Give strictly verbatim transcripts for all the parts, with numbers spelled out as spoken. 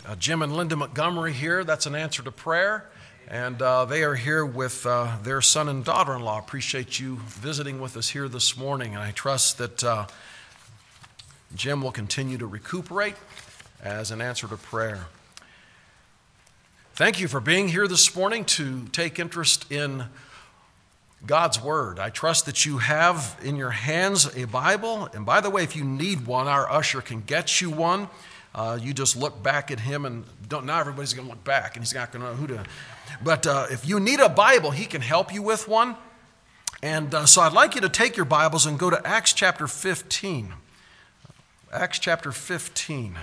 uh, Jim and Linda Montgomery here. That's an answer to prayer. And uh, they are here with uh, their son and daughter-in-law. Appreciate you visiting with us here this morning. And I trust that uh, Jim will continue to recuperate as an answer to prayer. Thank you for being here this morning to take interest in God's Word. I trust that you have in your hands a Bible. And by the way, if you need one, our usher can get you one. Uh, you just look back at him and don't, now everybody's going to look back and he's not going to know who to. But uh, if you need a Bible, he can help you with one. And uh, so I'd like you to take your Bibles and go to Acts chapter fifteen. Acts chapter fifteen.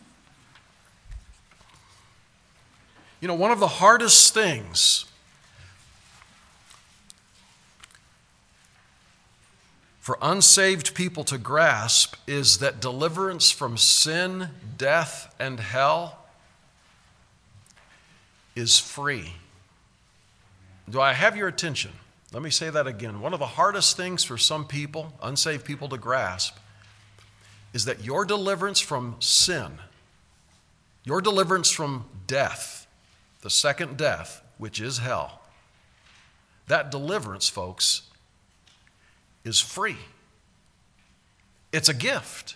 You know, one of the hardest things for unsaved people to grasp is that deliverance from sin, death, and hell is free. Do I have your attention? Let me say that again. One of the hardest things for some people, unsaved people, to grasp is that your deliverance from sin, your deliverance from death, the second death, which is hell, that deliverance, folks, is free. It's a gift.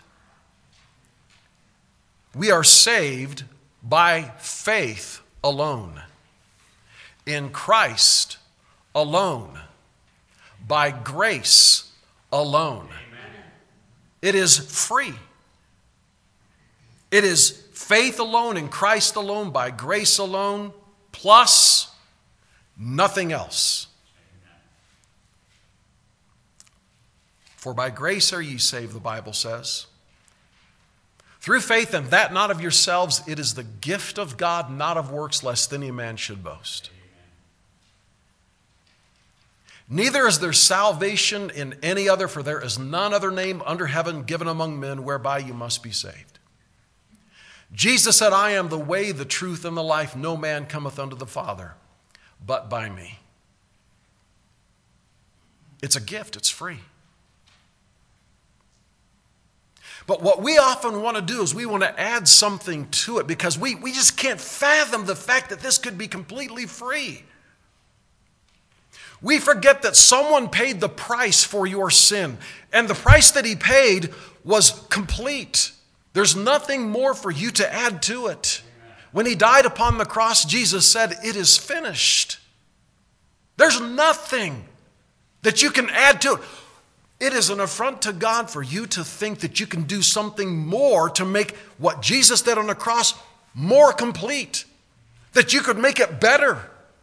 We are saved by faith alone, in Christ alone, by grace alone. Amen. It is free. It is faith alone, in Christ alone, by grace alone, plus nothing else. For by grace are ye saved, the Bible says. Through faith, and that not of yourselves, it is the gift of God, not of works, lest any man should boast. Amen. Neither is there salvation in any other, for there is none other name under heaven given among men whereby you must be saved. Jesus said, I am the way, the truth, and the life. No man cometh unto the Father but by me. It's a gift. It's free. But what we often want to do is we want to add something to it because we, we just can't fathom the fact that this could be completely free. We forget that someone paid the price for your sin, and the price that he paid was complete. There's nothing more for you to add to it. When he died upon the cross, Jesus said, it is finished. There's nothing that you can add to it. It is an affront to God for you to think that you can do something more to make what Jesus did on the cross more complete, that you could make it better.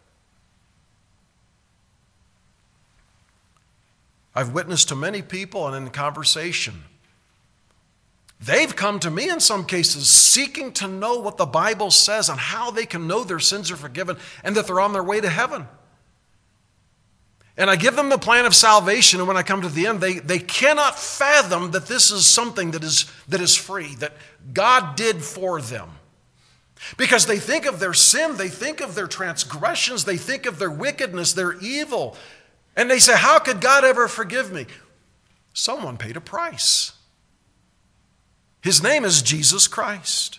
I've witnessed to many people and in conversation, they've come to me in some cases seeking to know what the Bible says and how they can know their sins are forgiven and that they're on their way to heaven. And I give them the plan of salvation, and when I come to the end, they, they cannot fathom that this is something that is, that is free, that God did for them. Because they think of their sin, they think of their transgressions, they think of their wickedness, their evil. And they say, how could God ever forgive me? Someone paid a price. His name is Jesus Christ.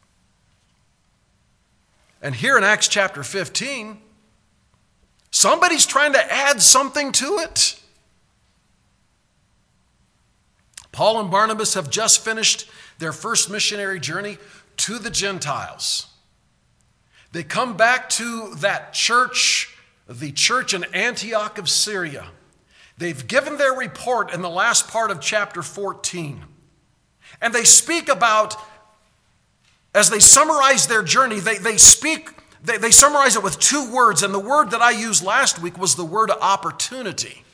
And here in Acts chapter fifteen, somebody's trying to add something to it. Paul and Barnabas have just finished their first missionary journey to the Gentiles. They come back to that church, the church in Antioch of Syria. They've given their report in the last part of chapter fourteen. And they speak about, as they summarize their journey, they, they speak They, they summarize it with two words, and the word that I used last week was the word opportunity.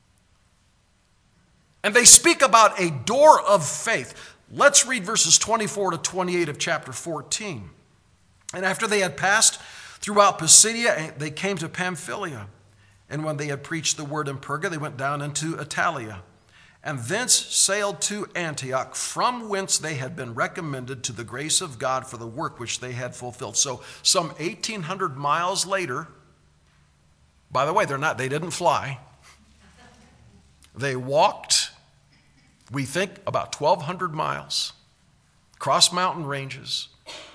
And they speak about a door of faith. Let's read verses twenty-four to twenty-eight of chapter fourteen. And after they had passed throughout Pisidia, they came to Pamphylia. And when they had preached the word in Perga, they went down into Italia, and thence sailed to Antioch, from whence they had been recommended to the grace of God for the work which they had fulfilled. So some eighteen hundred miles later, by the way, they're not, they didn't fly. They walked, we think, about twelve hundred miles, across mountain ranges,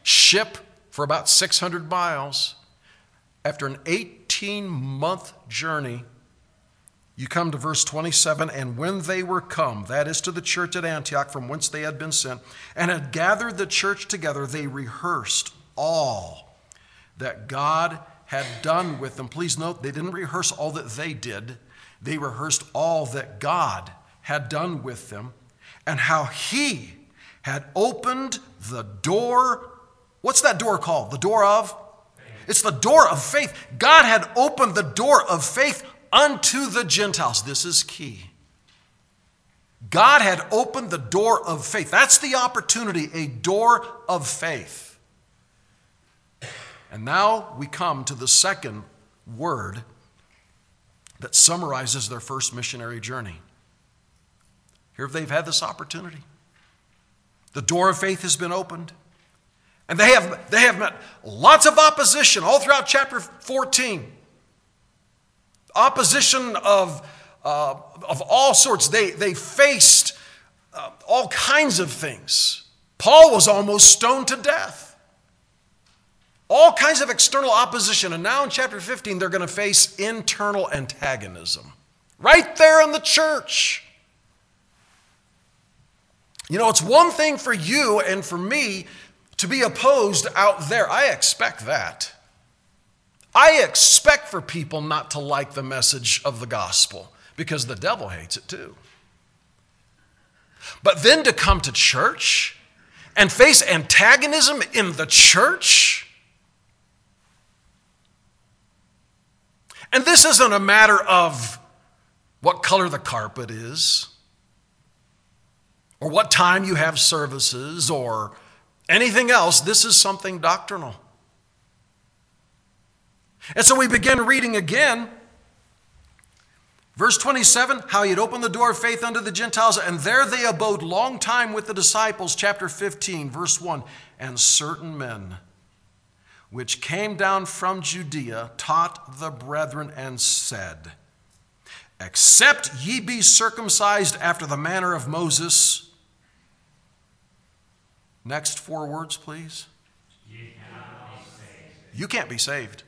ship for about six hundred miles. After an eighteen-month journey, you come to verse twenty-seven, and when they were come, that is to the church at Antioch, from whence they had been sent, and had gathered the church together, they rehearsed all that God had done with them. Please note, they didn't rehearse all that they did. They rehearsed all that God had done with them, and how he had opened the door. What's that door called? The door of? It's the door of faith. God had opened the door of faith unto the Gentiles. This is key. God had opened the door of faith. That's the opportunity, a door of faith. And now we come to the second word that summarizes their first missionary journey. Here they've had this opportunity. The door of faith has been opened. And they have, they have met lots of opposition all throughout chapter fourteen. Opposition of, uh, of all sorts. They, they faced uh, all kinds of things. Paul was almost stoned to death. All kinds of external opposition. And now in chapter fifteen, they're going to face internal antagonism. Right there in the church. You know, it's one thing for you and for me to be opposed out there. I expect that. I expect for people not to like the message of the gospel because the devil hates it too. But then to come to church and face antagonism in the church. And this isn't a matter of what color the carpet is, or what time you have services, or anything else. This is something doctrinal. And so we begin reading again. Verse twenty-seven, how he had opened the door of faith unto the Gentiles, and there they abode long time with the disciples. Chapter fifteen, verse one, and certain men which came down from Judea taught the brethren and said, except ye be circumcised after the manner of Moses. Next four words, please. You cannot be saved. You can't be saved.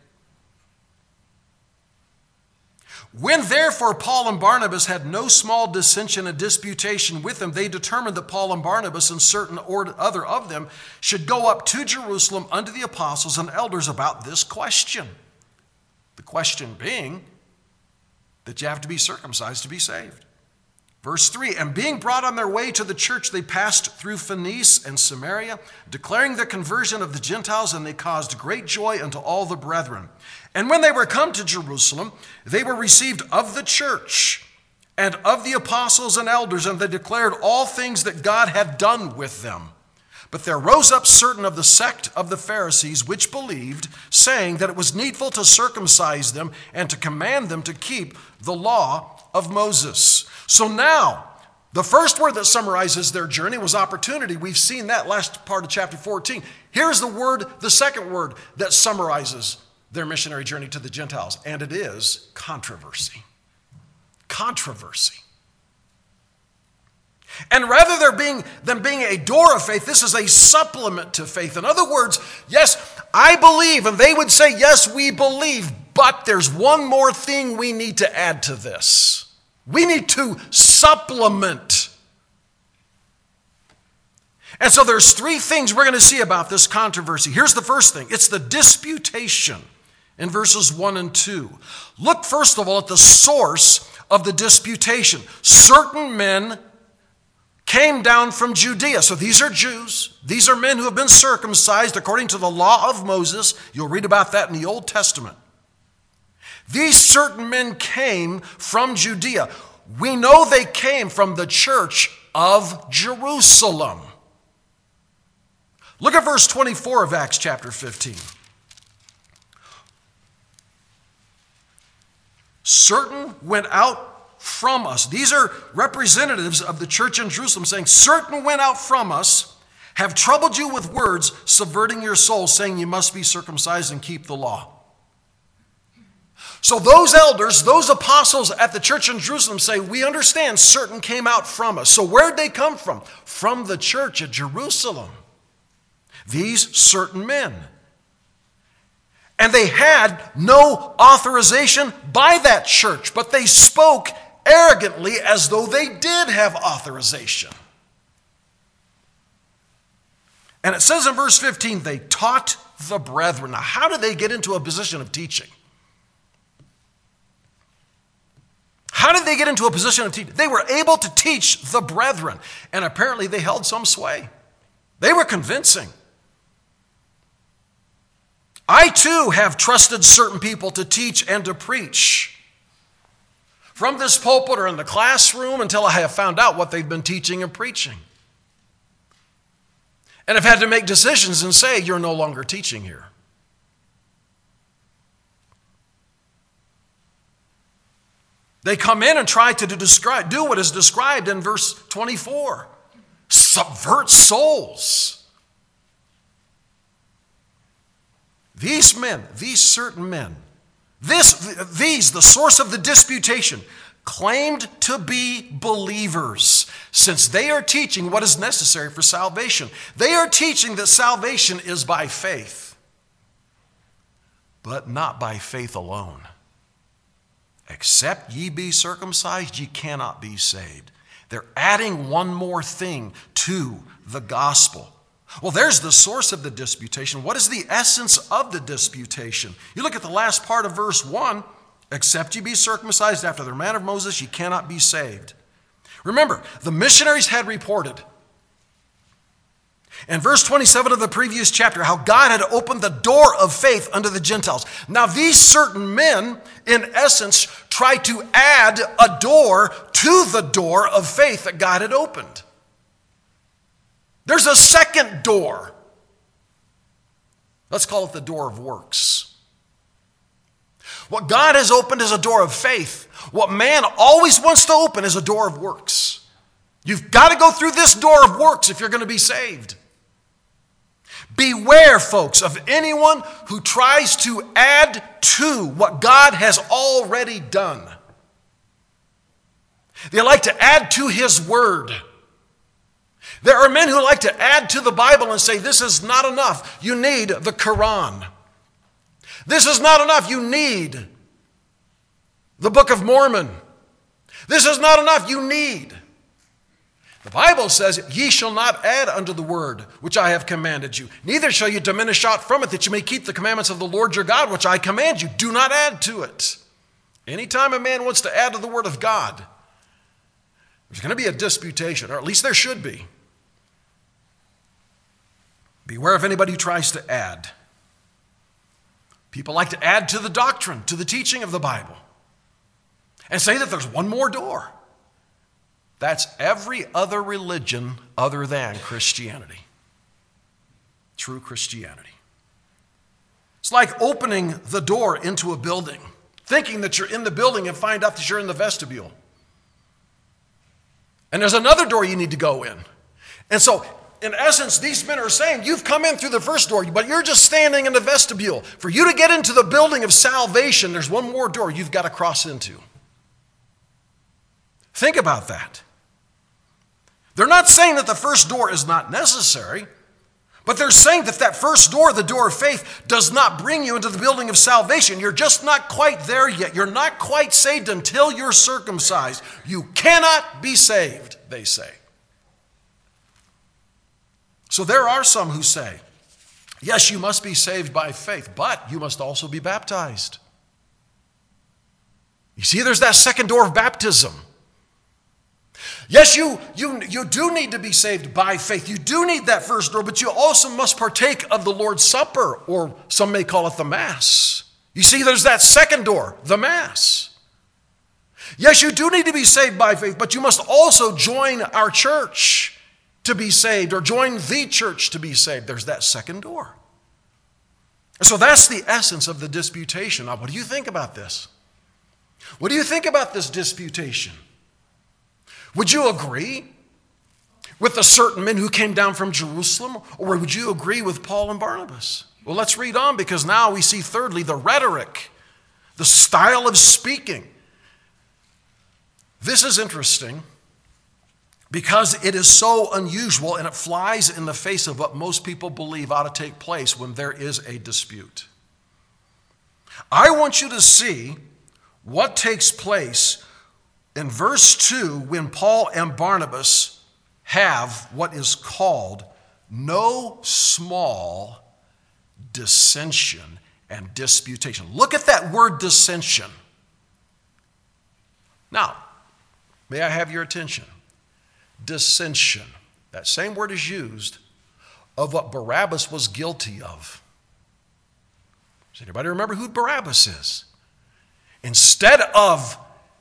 When therefore Paul and Barnabas had no small dissension and disputation with them, they determined that Paul and Barnabas and certain or other of them should go up to Jerusalem unto the apostles and elders about this question. The question being that you have to be circumcised to be saved. Verse three, and being brought on their way to the church, they passed through Phoenice and Samaria, declaring the conversion of the Gentiles, and they caused great joy unto all the brethren. And when they were come to Jerusalem, they were received of the church and of the apostles and elders, and they declared all things that God had done with them. But there rose up certain of the sect of the Pharisees which believed, saying that it was needful to circumcise them and to command them to keep the law of Moses. So now, the first word that summarizes their journey was opportunity. We've seen that last part of chapter fourteen. Here's the word, the second word that summarizes their missionary journey to the Gentiles, and it is controversy. Controversy. And rather there being, than being a door of faith, this is a supplement to faith. In other words, yes, I believe, and they would say, yes, we believe, but there's one more thing we need to add to this. We need to supplement. And so there's three things we're going to see about this controversy. Here's the first thing. It's the disputation in verses one and two. Look first of all at the source of the disputation. Certain men came down from Judea. So these are Jews. These are men who have been circumcised according to the law of Moses. You'll read about that in the Old Testament. These certain men came from Judea. We know they came from the church of Jerusalem. Look at verse twenty-four of Acts chapter fifteen. Certain went out from us. These are representatives of the church in Jerusalem saying, certain went out from us, have troubled you with words, subverting your souls, saying you must be circumcised and keep the law. So those elders, those apostles at the church in Jerusalem say, we understand certain came out from us. So where'd they come from? From the church at Jerusalem. These certain men. And they had no authorization by that church, but they spoke arrogantly as though they did have authorization. And it says in verse fifteen, they taught the brethren. Now, how did they get into a position of teaching? How did they get into a position of teaching? They were able to teach the brethren, and apparently they held some sway. They were convincing. I too have trusted certain people to teach and to preach from this pulpit or in the classroom until I have found out what they've been teaching and preaching. And I've had to make decisions and say, you're no longer teaching here. They come in and try to describe, do what is described in verse twenty-four. Subvert souls. These men, these certain men, this, these, the source of the disputation, claimed to be believers, since they are teaching what is necessary for salvation. They are teaching that salvation is by faith, but not by faith alone. Except ye be circumcised, ye cannot be saved. They're adding one more thing to the gospel. Well, there's the source of the disputation. What is the essence of the disputation? You look at the last part of verse one. Except ye be circumcised after the manner of Moses, ye cannot be saved. Remember, the missionaries had reported in verse twenty-seven of the previous chapter how God had opened the door of faith unto the Gentiles. Now, these certain men, in essence, tried to add a door to the door of faith that God had opened. There's a second door. Let's call it the door of works. What God has opened is a door of faith. What man always wants to open is a door of works. You've got to go through this door of works if you're going to be saved. Beware, folks, of anyone who tries to add to what God has already done. They like to add to His Word. There are men who like to add to the Bible and say, this is not enough. You need the Quran. This is not enough. You need the Book of Mormon. This is not enough. You need. The Bible says, ye shall not add unto the word which I have commanded you. Neither shall you diminish aught from it, that you may keep the commandments of the Lord your God, which I command you. Do not add to it. Anytime a man wants to add to the word of God, there's going to be a disputation, or at least there should be. Beware of anybody who tries to add. People like to add to the doctrine, to the teaching of the Bible, and say that there's one more door. That's every other religion other than Christianity. True Christianity. It's like opening the door into a building, thinking that you're in the building and find out that you're in the vestibule. And there's another door you need to go in. And so, in essence, these men are saying, you've come in through the first door, but you're just standing in the vestibule. For you to get into the building of salvation, there's one more door you've got to cross into. Think about that. They're not saying that the first door is not necessary, but they're saying that that first door, the door of faith, does not bring you into the building of salvation. You're just not quite there yet. You're not quite saved until you're circumcised. You cannot be saved, they say. So there are some who say, yes, you must be saved by faith, but you must also be baptized. You see, there's that second door of baptism. Yes, you, you, you do need to be saved by faith. You do need that first door, but you also must partake of the Lord's Supper, or some may call it the Mass. You see, there's that second door, the Mass. Yes, you do need to be saved by faith, but you must also join our church to be saved, or join the church to be saved. There's that second door. So that's the essence of the disputation. Now, what do you think about this? What do you think about this disputation? Would you agree with the certain men who came down from Jerusalem, or would you agree with Paul and Barnabas? Well, let's read on, because now we see thirdly the rhetoric, the style of speaking. This is interesting. because it is so unusual and it flies in the face of what most people believe ought to take place when there is a dispute. I want you to see what takes place in verse two when Paul and Barnabas have what is called no small dissension and disputation. Look at that word dissension. Now, may I have your attention? Dissension. That same word is used of what Barabbas was guilty of. Does anybody remember who Barabbas is? Instead of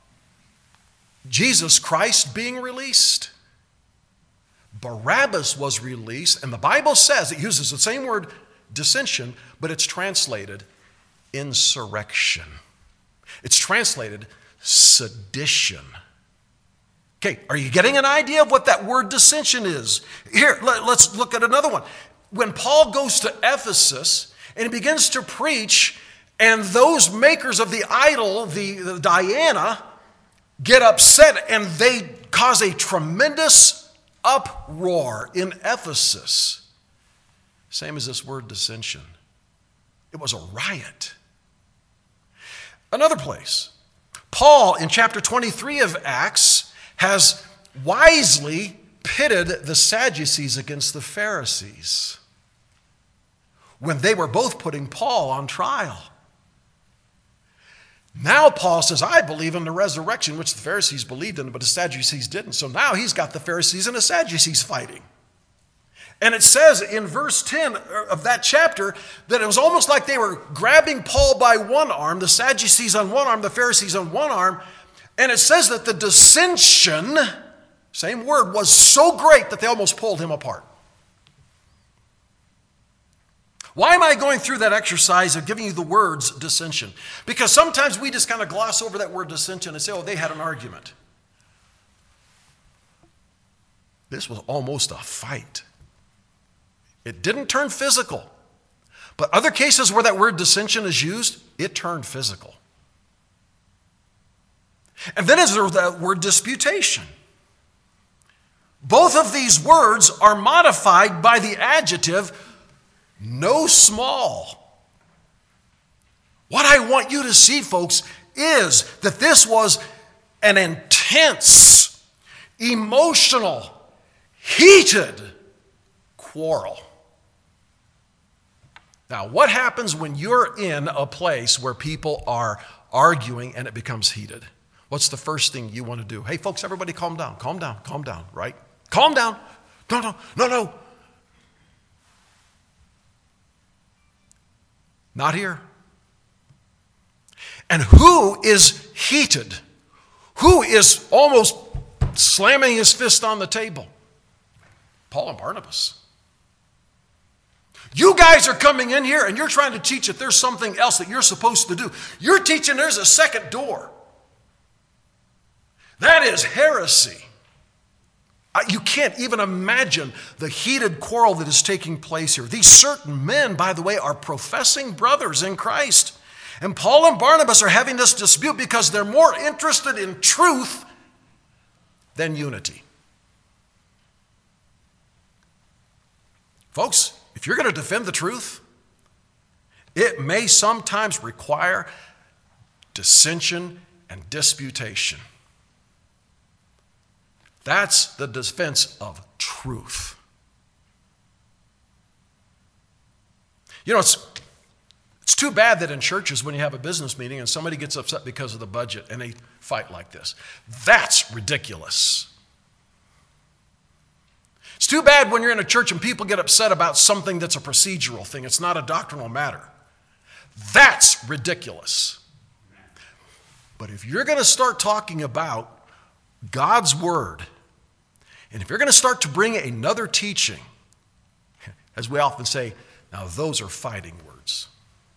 Jesus Christ being released, Barabbas was released, and the Bible says it uses the same word dissension, but it's translated insurrection. It's translated sedition. Okay, are you getting an idea of what that word dissension is? Here, let, let's look at another one. When Paul goes to Ephesus and he begins to preach, and those makers of the idol, the, the Diana, get upset and they cause a tremendous uproar in Ephesus. Same as this word dissension. It was a riot. Another place, Paul in chapter twenty-three of Acts has wisely pitted the Sadducees against the Pharisees when they were both putting Paul on trial. Now Paul says, I believe in the resurrection, which the Pharisees believed in, but the Sadducees didn't. So now he's got the Pharisees and the Sadducees fighting. And it says in verse ten of that chapter that it was almost like they were grabbing Paul by one arm, the Sadducees on one arm, the Pharisees on one arm. And it says that the dissension, same word, was so great that they almost pulled him apart. Why am I going through that exercise of giving you the words dissension? Because sometimes we just kind of gloss over that word dissension and say, oh, they had an argument. This was almost a fight. It didn't turn physical. But other cases where that word dissension is used, it turned physical. And then is there that word disputation. Both of these words are modified by the adjective no small. What I want you to see, folks, is that this was an intense, emotional, heated quarrel. Now, what happens when you're in a place where people are arguing and it becomes heated? What's the first thing you want to do? Hey, folks, everybody calm down, calm down, calm down, right? Calm down. No, no, no, no. Not here. And who is heated? Who is almost slamming his fist on the table? Paul and Barnabas. You guys are coming in here and you're trying to teach that there's something else that you're supposed to do. You're teaching there's a second door. That is heresy. You can't even imagine the heated quarrel that is taking place here. These certain men, by the way, are professing brothers in Christ. And Paul and Barnabas are having this dispute because they're more interested in truth than unity. Folks, if you're going to defend the truth, it may sometimes require dissension and disputation. That's the defense of truth. You know, it's, it's too bad that in churches when you have a business meeting and somebody gets upset because of the budget and they fight like this. That's ridiculous. It's too bad when you're in a church and people get upset about something that's a procedural thing. It's not a doctrinal matter. That's ridiculous. But if you're going to start talking about God's word, and if you're going to start to bring another teaching, as we often say, now those are fighting words.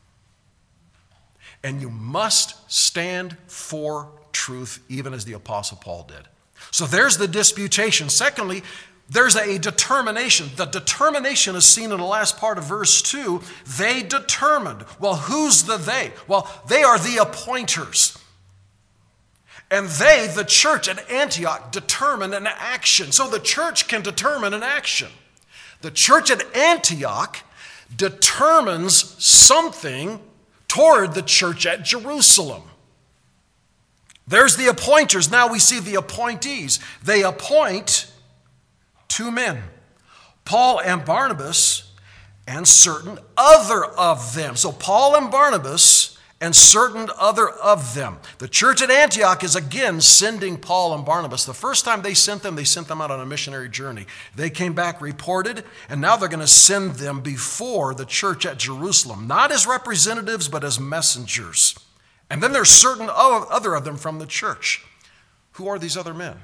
And you must stand for truth, even as the Apostle Paul did. So there's the disputation. Secondly, there's a determination. The determination is seen in the last part of verse two. They determined. Well, who's the they? Well, they are the appointers. And they, the church at Antioch, determine an action. So the church can determine an action. The church at Antioch determines something toward the church at Jerusalem. There's the appointers. Now we see the appointees. They appoint two men, Paul and Barnabas, and certain other of them. So Paul and Barnabas and certain other of them. The church at Antioch is again sending Paul and Barnabas. The first time they sent them, they sent them out on a missionary journey. They came back, reported, and now they're going to send them before the church at Jerusalem, not as representatives, but as messengers. And then there's certain other of them from the church. Who are these other men?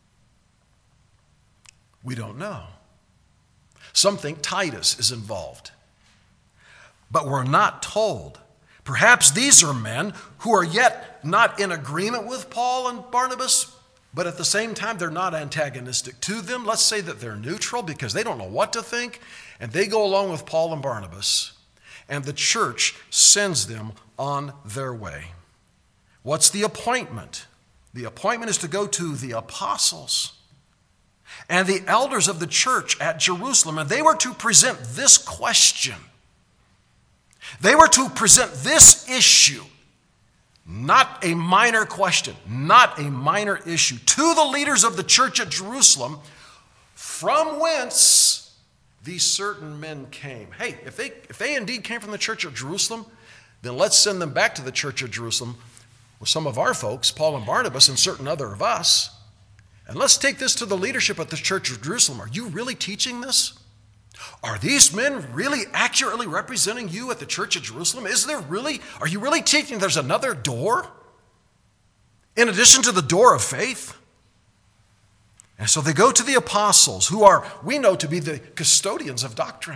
We don't know. Some think Titus is involved, but we're not told. Perhaps these are men who are yet not in agreement with Paul and Barnabas, but at the same time, they're not antagonistic to them. Let's say that they're neutral because they don't know what to think, and they go along with Paul and Barnabas, and the church sends them on their way. What's the appointment? The appointment is to go to the apostles and the elders of the church at Jerusalem, and they were to present this question. They were to present this issue, not a minor question, not a minor issue, to the leaders of the church at Jerusalem, from whence these certain men came. Hey, if they, if they indeed came from the church of Jerusalem, then let's send them back to the church of Jerusalem with some of our folks, Paul and Barnabas, and certain other of us. And let's take this to the leadership of the church of Jerusalem. Are you really teaching this? Are these men really accurately representing you at the church of Jerusalem? Is there really, are you really teaching there's another door in addition to the door of faith? And so they go to the apostles, who are, we know, to be the custodians of doctrine,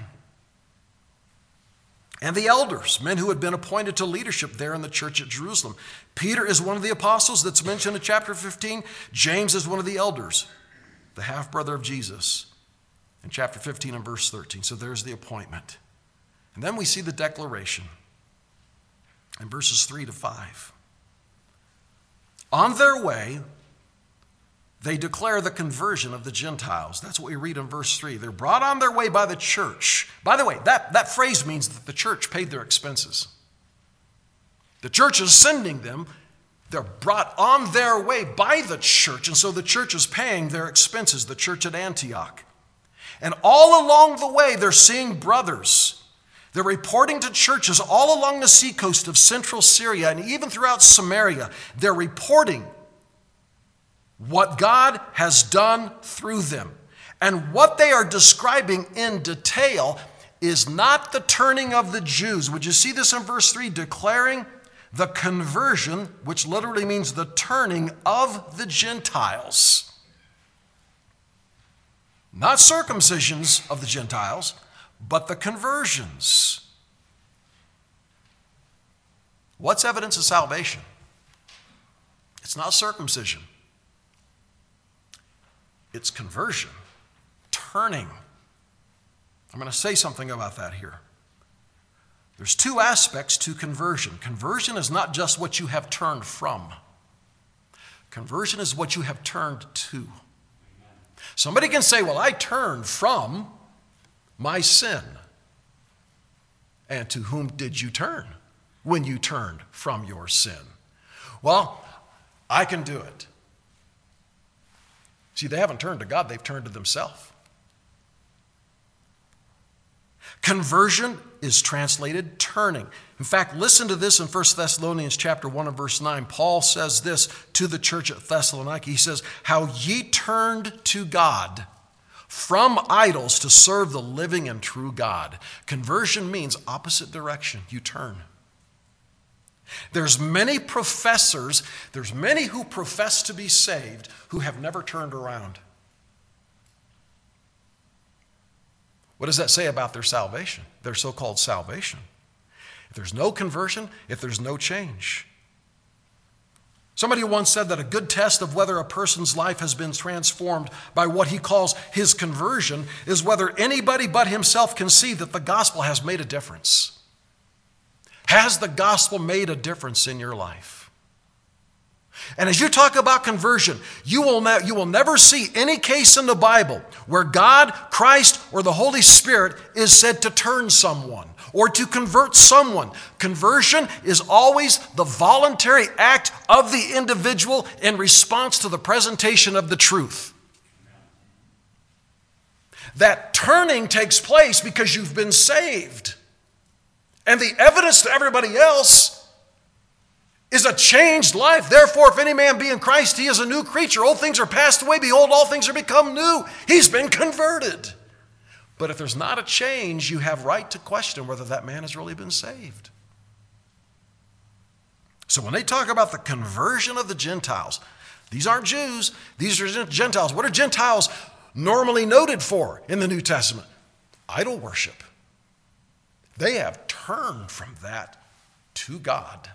and the elders, men who had been appointed to leadership there in the church at Jerusalem. Peter is one of the apostles that's mentioned in chapter fifteen. James is one of the elders, the half-brother of Jesus, in chapter fifteen and verse thirteen. So there's the appointment. And then we see the declaration in verses three to five. On their way, they declare the conversion of the Gentiles. That's what we read in verse three. They're brought on their way by the church. By the way, that, that phrase means that the church paid their expenses. The church is sending them. They're brought on their way by the church, and so the church is paying their expenses, the church at Antioch. And all along the way, they're seeing brothers. They're reporting to churches all along the seacoast of central Syria and even throughout Samaria. They're reporting what God has done through them. And what they are describing in detail is not the turning of the Jews. Would you see this in verse three? Declaring the conversion, which literally means the turning of the Gentiles. Not circumcisions of the Gentiles, but the conversions. What's evidence of salvation? It's not circumcision. It's conversion, turning. I'm going to say something about that here. There's two aspects to conversion. Conversion is not just what you have turned from. Conversion is what you have turned to. Somebody can say, well, I turned from my sin. And to whom did you turn when you turned from your sin? Well, I can do it. See, they haven't turned to God, they've turned to themselves. Conversion is translated turning. In fact, listen to this in First Thessalonians chapter one and verse nine. Paul says this to the church at Thessalonica. He says, how ye turned to God from idols to serve the living and true God. Conversion means opposite direction. You turn. There's many professors, there's many who profess to be saved who have never turned around. What does that say about their salvation, their so-called salvation? If there's no conversion, if there's no change. Somebody once said that a good test of whether a person's life has been transformed by what he calls his conversion is whether anybody but himself can see that the gospel has made a difference. Has the gospel made a difference in your life? And as you talk about conversion, you will, ne- you will never see any case in the Bible where God, Christ, or the Holy Spirit is said to turn someone or to convert someone. Conversion is always the voluntary act of the individual in response to the presentation of the truth. That turning takes place because you've been saved. And the evidence to everybody else is a changed life. Therefore, if any man be in Christ, he is a new creature. Old things are passed away. Behold, all things are become new. He's been converted. But if there's not a change, you have right to question whether that man has really been saved. So when they talk about the conversion of the Gentiles, these aren't Jews. These are Gentiles. What are Gentiles normally noted for in the New Testament? Idol worship. They have turned from that to God.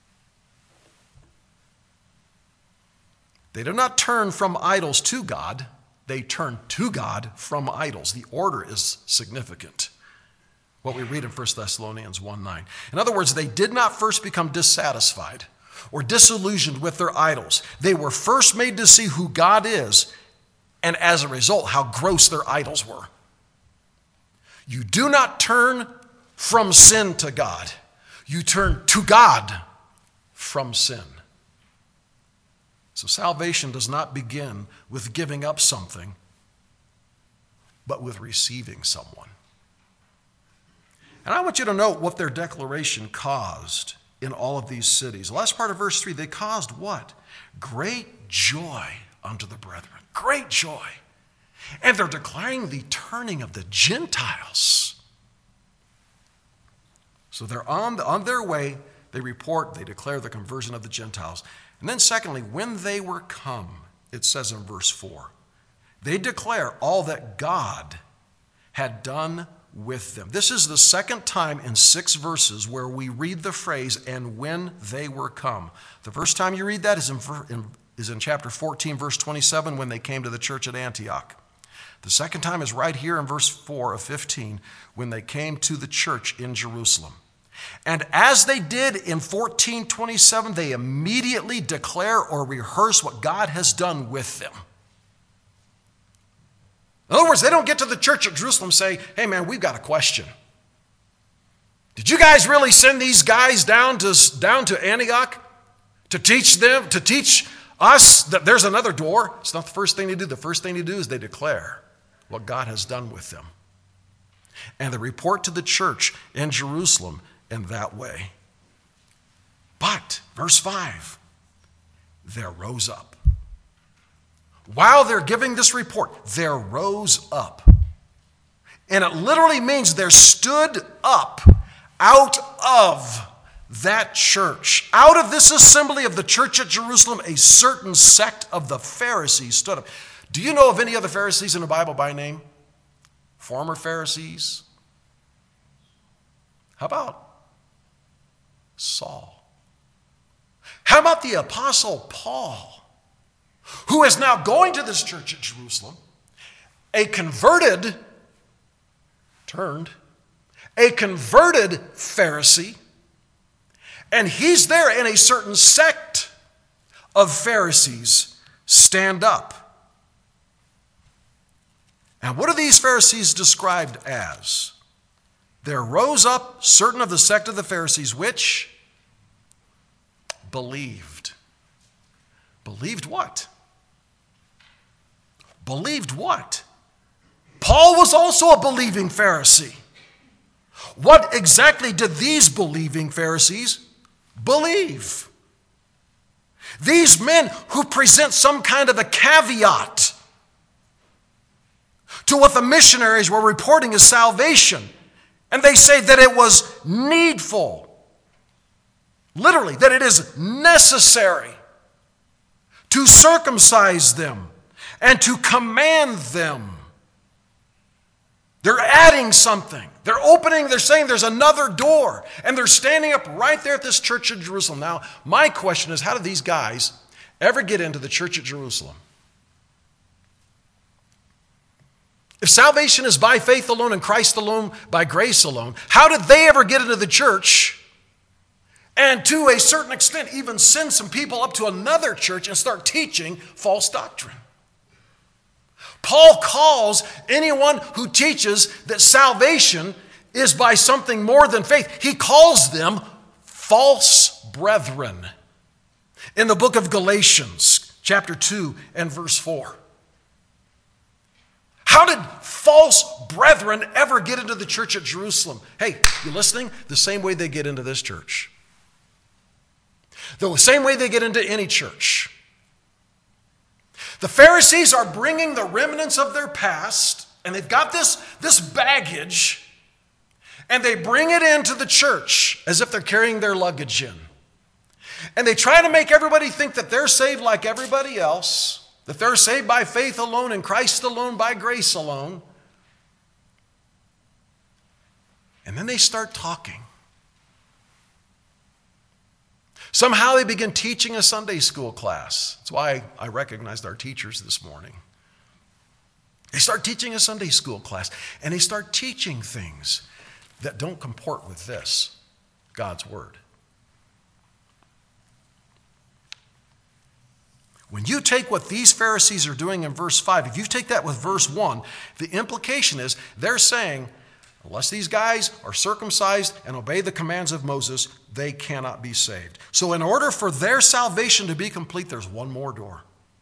They do not turn from idols to God. They turn to God from idols. The order is significant. What we read in First Thessalonians one nine. In other words, they did not first become dissatisfied or disillusioned with their idols. They were first made to see who God is, and as a result, how gross their idols were. You do not turn from sin to God. You turn to God from sin. So salvation does not begin with giving up something, but with receiving someone. And I want you to note what their declaration caused in all of these cities. The last part of verse three, they caused what? Great joy unto the brethren. Great joy. And they're declaring the turning of the Gentiles. So they're on, the, on their way. They report, they declare the conversion of the Gentiles. And then secondly, when they were come, it says in verse four, they declare all that God had done with them. This is the second time in six verses where we read the phrase, and when they were come. The first time you read that is in, in, is in chapter fourteen, verse twenty-seven, when they came to the church at Antioch. The second time is right here in verse four of fifteen, when they came to the church in Jerusalem. And as they did in fourteen twenty-seven, they immediately declare or rehearse what God has done with them. In other words, they don't get to the church at Jerusalem and say, hey man, we've got a question. Did you guys really send these guys down to, down to Antioch to teach them, to teach us that there's another door? It's not the first thing they do. The first thing they do is they declare what God has done with them. And they report to the church in Jerusalem in that way. But, verse five, there rose up. While they're giving this report, there rose up. And it literally means there stood up out of that church, out of this assembly of the church at Jerusalem, a certain sect of the Pharisees stood up. Do you know of any other Pharisees in the Bible by name? Former Pharisees? How about Saul? How about the Apostle Paul, who is now going to this church at Jerusalem, a converted, turned, a converted Pharisee, and he's there in a certain sect of Pharisees stand up. And what are these Pharisees described as? There rose up certain of the sect of the Pharisees which believed. Believed what? Believed what? Paul was also a believing Pharisee. What exactly did these believing Pharisees believe? These men who present some kind of a caveat to what the missionaries were reporting as salvation. And they say that it was needful, literally, that it is necessary to circumcise them and to command them. They're adding something. They're opening, they're saying there's another door. And they're standing up right there at this church in Jerusalem. Now, my question is, how did these guys ever get into the church at Jerusalem? If salvation is by faith alone and Christ alone, by grace alone, how did they ever get into the church and to a certain extent even send some people up to another church and start teaching false doctrine. Paul calls anyone who teaches that salvation is by something more than faith, he calls them false brethren. In the book of Galatians, chapter two and verse four. How did false brethren ever get into the church at Jerusalem? Hey, you listening? The same way they get into this church. The same way they get into any church. The Pharisees are bringing the remnants of their past, and they've got this, this baggage, and they bring it into the church as if they're carrying their luggage in. And they try to make everybody think that they're saved like everybody else, that they're saved by faith alone, in Christ alone, by grace alone. And then they start talking. Somehow they begin teaching a Sunday school class. That's why I recognized our teachers this morning. They start teaching a Sunday school class, and they start teaching things that don't comport with this, God's Word. When you take what these Pharisees are doing in verse five, if you take that with verse one, the implication is they're saying, unless these guys are circumcised and obey the commands of Moses, they cannot be saved. So in order for their salvation to be complete, there's one more door.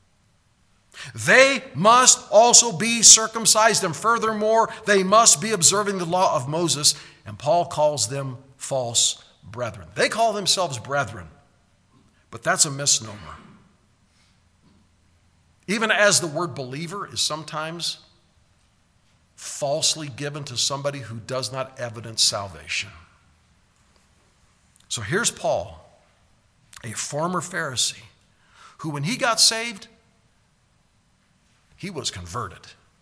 They must also be circumcised, and furthermore, they must be observing the law of Moses, and Paul calls them false brethren. They call themselves brethren, but that's a misnomer. Even as the word believer is sometimes falsely given to somebody who does not evidence salvation. So here's Paul, a former Pharisee, who when he got saved, he was converted.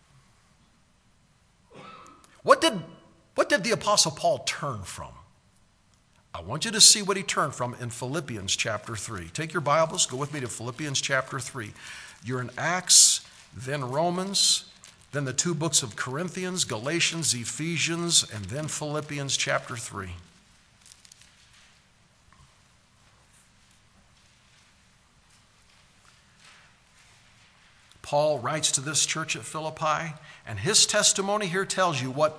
What did, what did the Apostle Paul turn from? I want you to see what he turned from in Philippians chapter three. Take your Bibles, go with me to Philippians chapter three. You're in Acts, then Romans, then the two books of Corinthians, Galatians, Ephesians, and then Philippians chapter three. Paul writes to this church at Philippi, and his testimony here tells you what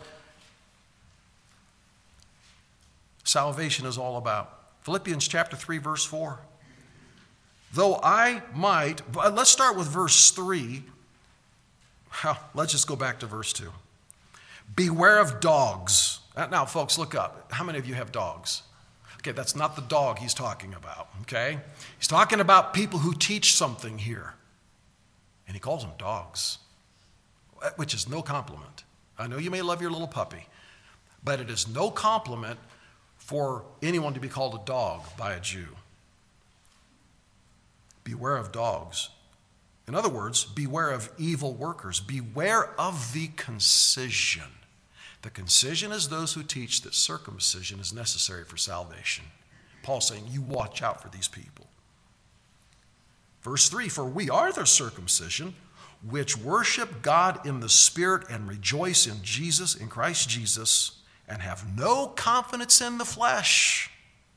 salvation is all about. Philippians chapter three, verse four. Though I might, let's start with verse three. Well, let's just go back to verse two. Beware of dogs. Now, folks, look up. How many of you have dogs? Okay, that's not the dog he's talking about, okay? He's talking about people who teach something here. And he calls them dogs, which is no compliment. I know you may love your little puppy, but it is no compliment for anyone to be called a dog by a Jew. Beware of dogs. In other words, beware of evil workers. Beware of the concision. The concision is those who teach that circumcision is necessary for salvation. Paul's saying, you watch out for these people. Verse three, for we are the circumcision, which worship God in the Spirit and rejoice in Jesus, in Christ Jesus, and have no confidence in the flesh.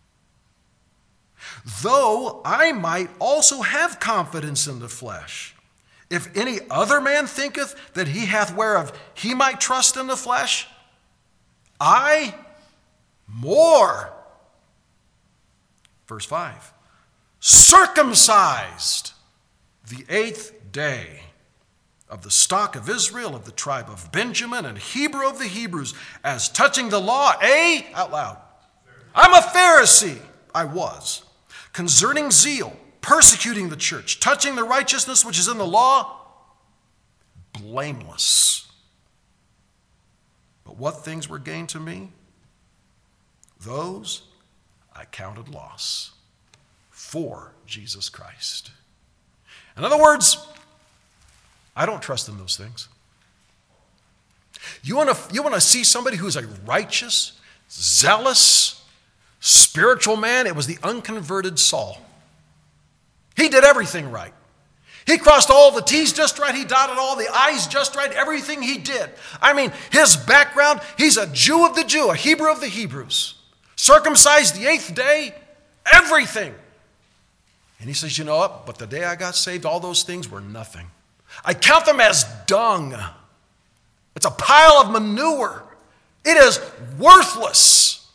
Though I might also have confidence in the flesh. If any other man thinketh that he hath whereof he might trust in the flesh, I more. Verse five. Circumcised the eighth day of the stock of Israel, of the tribe of Benjamin, and Hebrew of the Hebrews, as touching the law, a, out loud, I'm a Pharisee, I was, concerning zeal, persecuting the church, touching the righteousness which is in the law, blameless. But what things were gained to me? Those I counted loss for Jesus Christ. In other words, I don't trust in those things. You want to you want to see somebody who's a righteous, zealous, spiritual man? It was the unconverted Saul. He did everything right. He crossed all the T's just right. He dotted all the I's just right. Everything he did. I mean, his background, he's a Jew of the Jew, a Hebrew of the Hebrews. Circumcised the eighth day, everything. And he says, you know what? But the day I got saved, all those things were nothing. I count them as dung. It's a pile of manure. It is worthless.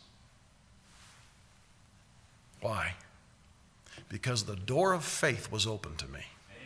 Why? Because the door of faith was open to me.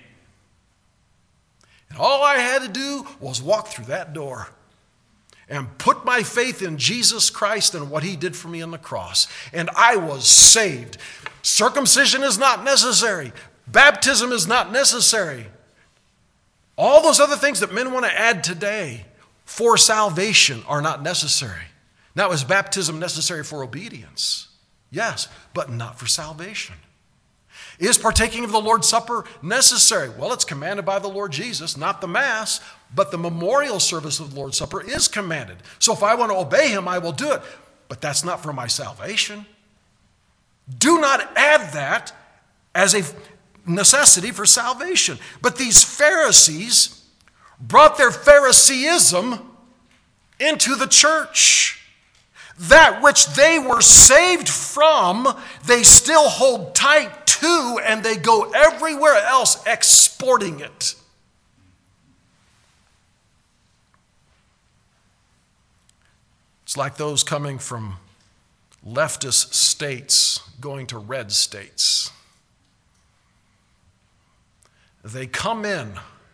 And all I had to do was walk through that door and put my faith in Jesus Christ and what he did for me on the cross. And I was saved. Circumcision is not necessary. Baptism is not necessary. All those other things that men want to add today for salvation are not necessary. Now, is baptism necessary for obedience? Yes, but not for salvation. Is partaking of the Lord's Supper necessary? Well, it's commanded by the Lord Jesus, not the Mass, but the memorial service of the Lord's Supper is commanded. So if I want to obey him, I will do it. But that's not for my salvation. Do not add that as a necessity for salvation. But these Pharisees brought their Phariseeism into the church. That which they were saved from, they still hold tight to, and they go everywhere else exporting it. It's like those coming from leftist states going to red states. They come in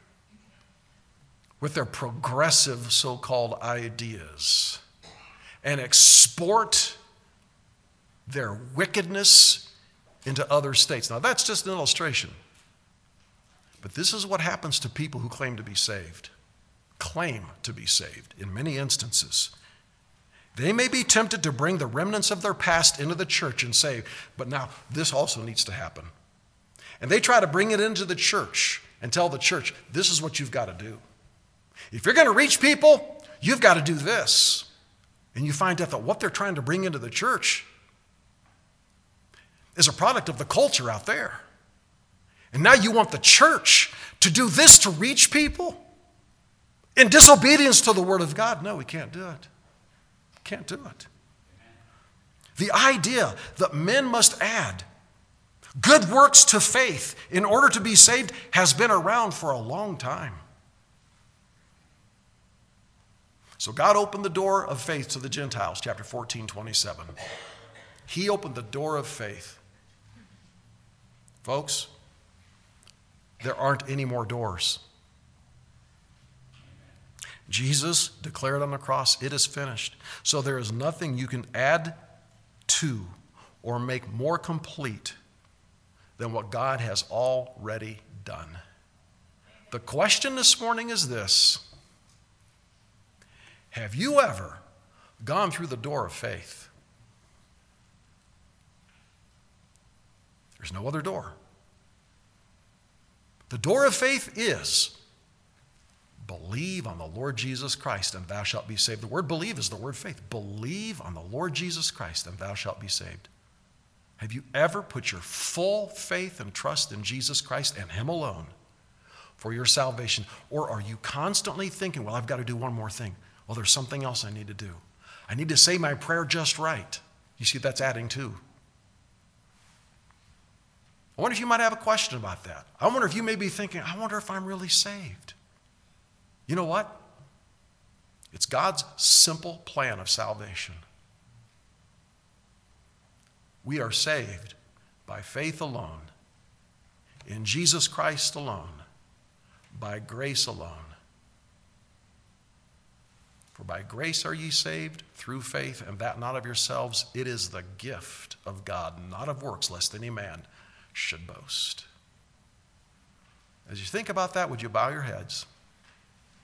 with their progressive so-called ideas and export their wickedness into other states. Now, that's just an illustration. But this is what happens to people who claim to be saved. Claim to be saved in many instances. They may be tempted to bring the remnants of their past into the church and say, but now this also needs to happen. And they try to bring it into the church and tell the church, this is what you've got to do. If you're going to reach people, you've got to do this. And you find out that what they're trying to bring into the church is a product of the culture out there. And now you want the church to do this to reach people in disobedience to the Word of God. No, we can't do it. Can't do it. The idea that men must add good works to faith in order to be saved has been around for a long time. So God opened the door of faith to the Gentiles, chapter fourteen, twenty-seven. He opened the door of faith. Folks, there aren't any more doors. Jesus declared on the cross, it is finished. So there is nothing you can add to or make more complete than what God has already done. The question this morning is this. Have you ever gone through the door of faith? There's no other door. The door of faith is believe on the Lord Jesus Christ and thou shalt be saved. The word believe is the word faith. Believe on the Lord Jesus Christ and thou shalt be saved. Have you ever put your full faith and trust in Jesus Christ and him alone for your salvation? Or are you constantly thinking, well, I've got to do one more thing. Well, there's something else I need to do. I need to say my prayer just right. You see, that's adding too. I wonder if you might have a question about that. I wonder if you may be thinking, I wonder if I'm really saved. You know what? It's God's simple plan of salvation. We are saved by faith alone, in Jesus Christ alone, by grace alone. For by grace are ye saved through faith, and that not of yourselves. It is the gift of God, not of works, lest any man should boast. As you think about that, would you bow your heads?